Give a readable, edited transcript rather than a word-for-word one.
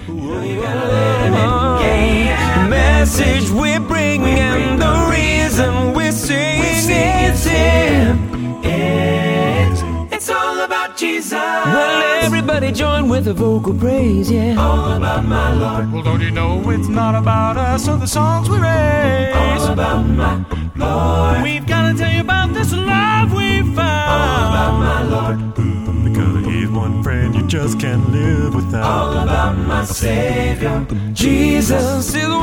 You gotta let him in. Yeah. The message we bring and the reason we sing it's him. It's all about Jesus. Well, everybody join with a vocal praise, yeah. All about my Lord. Well, don't you know it's not about us or the songs we raise? All about my Lord. We've got to tell you about this love we found. All about my Lord. Because he's one friend you just can't live without. All about my Savior. Jesus is